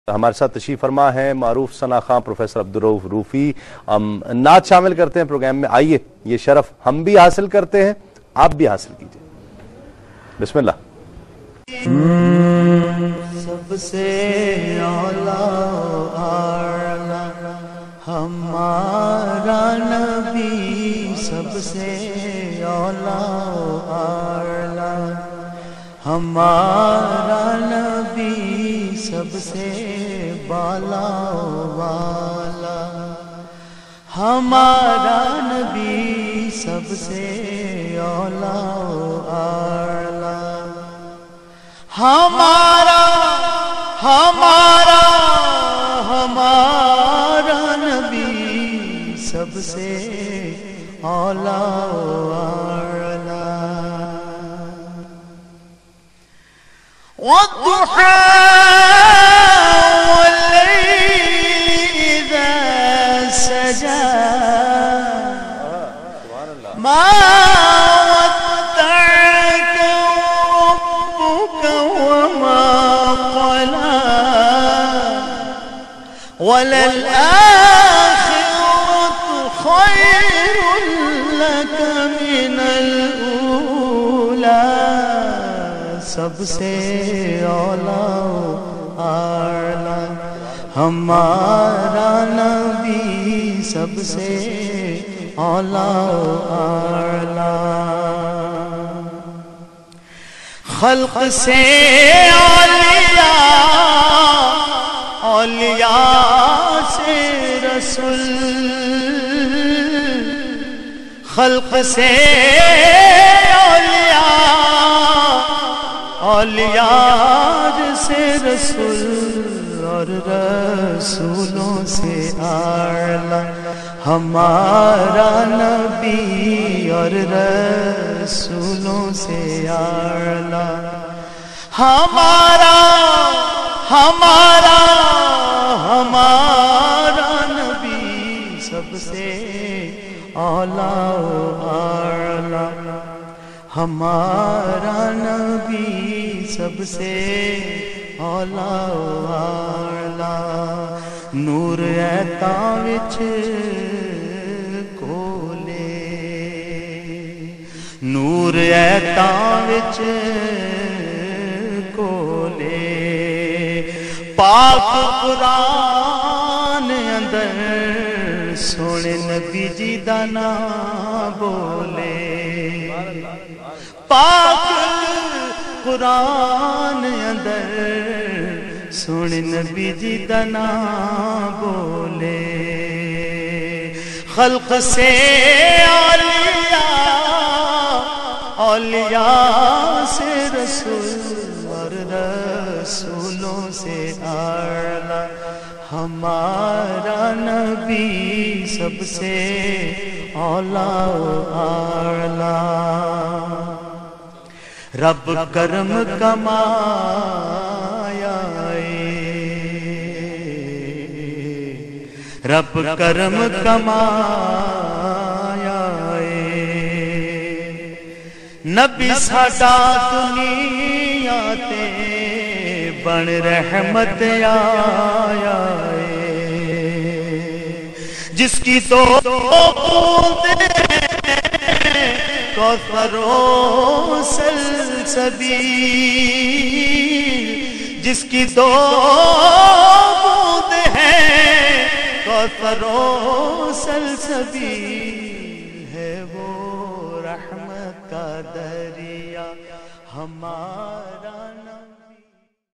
ہمارے ساتھ تشریف فرما ہے معروف ثنا خواں پروفیسر عبدالرؤف روفی. نعت شامل کرتے ہیں پروگرام میں. آئیے یہ شرف ہم بھی حاصل کرتے ہیں، آپ بھی حاصل کیجئے. بسم اللہ. سب سے اعلیٰ ہمارا نبی، سب سے اعلیٰ ہمارا نبی، سب سے بالا والا ہمارا نبی، سب سے اعلیٰ ہمارا نبی، سب سے اعلیٰ. والضحى والليل إذا سجى ما ودعك ربك وما قلى وللآخرة خير لك من الأولى. سب سے اعلیٰ ہمارا نبی، سب سے اعلیٰ. خلق سے اولیاء سے رسول، خلق سے اولیاء سے رسول، اور رسولوں سے اعلیٰ ہمارا نبی، اور رسولوں سے اعلیٰ ہمارا نبی، سب سے اعلیٰ. ہمارا نبی سب سے اعلیٰ. نور عطا وچ کھولے، نور عطا وچ کھولے، پاک قرآن اندر سونے نبی جی دا نام بولے. پاک قرآن اندر سونے نبی جی دا نام بولے. خلق سے اولیاء سے رسول، اور رسولوں سے اعلیٰ ہمارا نبی، سب سے اعلیٰ. رب کرم کمایا، رب کرم کمایا، نبی ساڈا دنیا تے بن رحمت آیا. جس کی تو کوثر و سلسبیل، جس کی دو بوند ہیں کوثر و سلسبیل، ہے وہ رحمت کا دریا ہمارا.